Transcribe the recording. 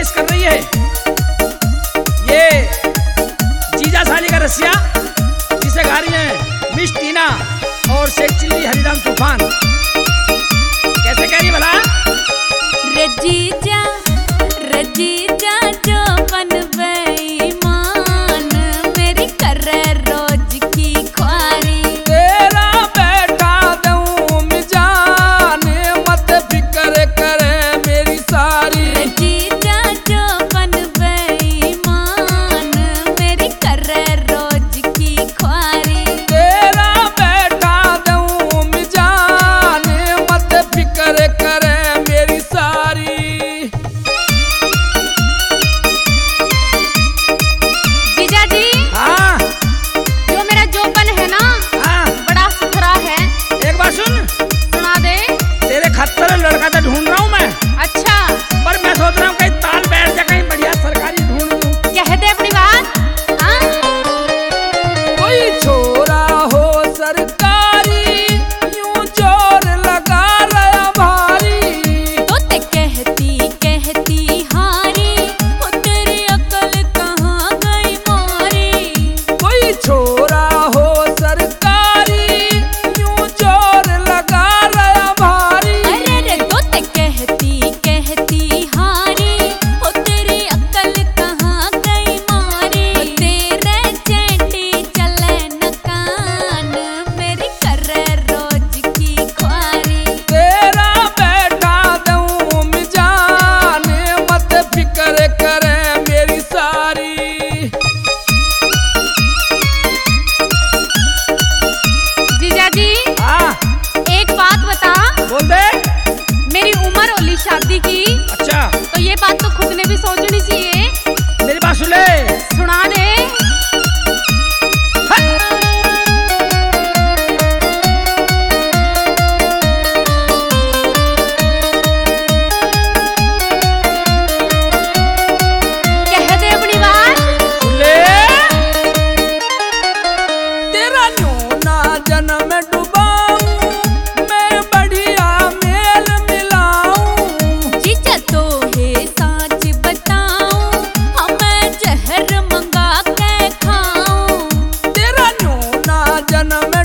पेश कर रही है ये जीजा साली का रसिया, जिसे गा रही है मिस टीना और शेख चिल्ली हरिराम तूफान। कैसे कह रही भला? रजीजा रजीजा जो बन बेईमान, मेरी कर रोज की ख्वारी। तेरा बैठा दूं मिजान, मत फिक्र करे मेरी सारी। रजीजा जो बन बेईमान, मेरी कर रोज की ख्वारी। तेरा बैठा दूं मिजान, मत फिक्र करे मेरी सारी। जीजा जी, हाँ जो मेरा जोबन है ना, हाँ, बड़ा सुथरा है। एक बात सुन, सुना दे। तेरे खतर लड़का तो ढूंढ रहा हूँ मैं, अच्छा, पर मैं सोच रहा हूँ कहीं ताल बैठ जा, कहीं बढ़िया सरकारी ढूंढ लूं। कह दे अपनी बात। हाँ, कोई छोरा हो सरकारी, यूं जोर लगा रहा भारी। तो ते कहती हारी, वो तेरी अकल कहाँ गई मारी। कोई छोरा हो सरकारी, यूं जोर लगा रहा भारी। अरे रे, तो ते कहती हारी, वो तेरी अकल कहाँ गई मारी। वो तेरे चेटी चले न कान, मेरी कर रोज की ख्वारी। तेरा बैठा दूं मिजान, मत फिक्र करे मेरी सारी। जीजा जी, हाँ एक बात बता। बोल दे। मेरी उम्र होली शादी की, अच्छा तो ये बात तो खुद ने भी सोचनी चाहिए। मेरी बात सुन ले। सुना दे। कह दे अपनी बात। सुन ले। तेरा न्यू ना जन्म डुबाऊं, मैं बढ़िया मेल मिलाऊं। जीजा तो है सच बताऊं, हमें जहर मंगा के खाऊं। तेरा न्यू ना जन्म